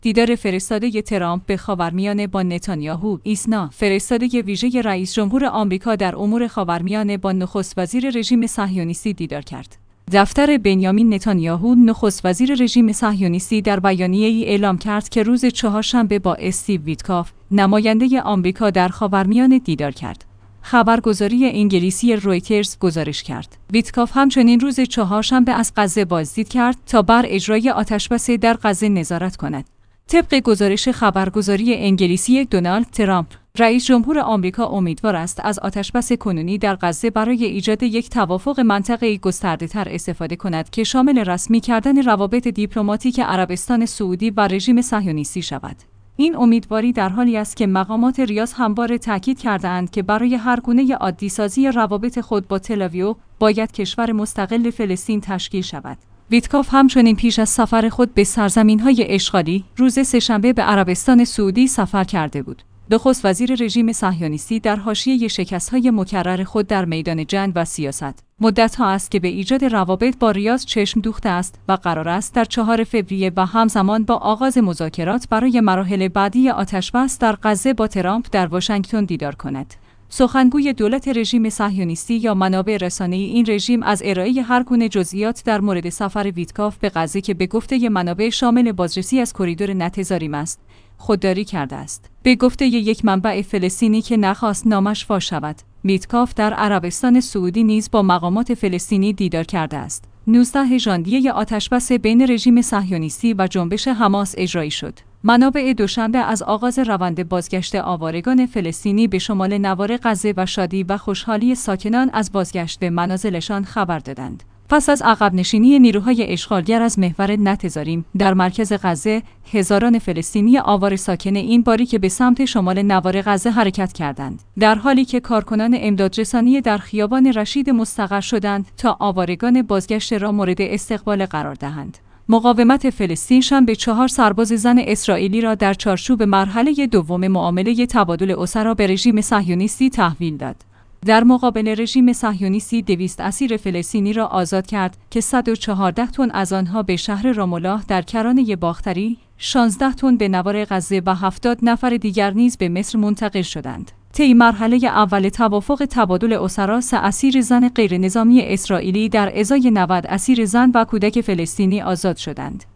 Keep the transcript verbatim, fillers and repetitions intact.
دیدار فرستاده ترامپ به خاورمیانه با نتانیاهو. ایسنا، فرستاده ویژه رئیس جمهور آمریکا در امور خاورمیانه با نخست وزیر رژیم صهیونیستی دیدار کرد. دفتر بنیامین نتانیاهو، نخست وزیر رژیم صهیونیستی، در بیانیه‌ای اعلام کرد که روز چهارشنبه با استیو ویتکاف، نماینده آمریکا در خاورمیانه دیدار کرد. خبرگزاری انگلیسی رویترز گزارش کرد. ویتکاف همچنین روز چهارشنبه از غزه بازدید کرد تا بر اجرای آتشبس در غزه نظارت کند. طبق گزارش خبرگزاری انگلیسی، دونالد ترامپ، رئیس جمهور آمریکا، امیدوار است از آتشبس کنونی در غزه برای ایجاد یک توافق منطقه‌ای گسترده‌تر استفاده کند که شامل رسمی کردن روابط دیپلماتیک عربستان سعودی و رژیم صهیونیستی شود. این امیدواری در حالی است که مقامات ریاض همواره تاکید کرده‌اند که برای هر گونه عادی‌سازی روابط خود با تل‌آویو باید کشور مستقل فلسطین تشکیل شود. ویتکاف همچنین پیش از سفر خود به سرزمین‌های اشغالی روز سه‌شنبه به عربستان سعودی سفر کرده بود. نخست وزیر رژیم صهیونیستی در حاشیه شکست‌های مکرر خود در میدان جنگ و سیاست، مدت‌ها است که به ایجاد روابط با ریاض چشم دوخته است و قرار است در چهارم فوریه و همزمان با آغاز مذاکرات برای مراحل بعدی آتشبس در غزه با ترامپ در واشنگتن دیدار کند. سخنگوی دولت رژیم صهیونیستی یا منابع رسانه‌ای این رژیم از ارائه هر گونه جزئیات در مورد سفر ویتکاف به غزه که به گفته منابع شامل بازرسی از کریدور نتزاریم است، خودداری کرده است. به گفته یک منبع فلسطینی که نخواست نامش فاش شود، ویتکاف در عربستان سعودی نیز با مقامات فلسطینی دیدار کرده است. نوزدهم ژانویه آتشبس بین رژیم صهیونیستی و جنبش حماس اجرایی شد. منابع دوشنبه از آغاز روند بازگشت آوارگان فلسطینی به شمال نوار غزه و شادی و خوشحالی ساکنان از بازگشت به منازلشان خبر دادند. پس از عقب نشینی نیروهای اشغالگر از محور نتزاریم در مرکز غزه، هزاران فلسطینی آوار ساکن این باری که به سمت شمال نوار غزه حرکت کردند، در حالی که کارکنان امدادرسانی در خیابان رشید مستقر شدند تا آوارگان بازگشت را مورد استقبال قرار دهند. مقاومت فلسطین شنبه چهار سرباز زن اسرائیلی را در چارچوب مرحله دوم معامله تبادل اسرا به رژیم صهیونیستی تحویل داد. در مقابل رژیم صهیونیستی دویست اسیر فلسطینی را آزاد کرد که صد و چهارده تن از آنها به شهر رامالله در کرانه باختری، شانزده تن به نوار غزه و هفتاد نفر دیگر نیز به مصر منتقل شدند. طی مرحله اول توافق تبادل اسرا، سه اسیر زن غیرنظامی اسرائیلی در ازای نود اسیر زن و کودک فلسطینی آزاد شدند.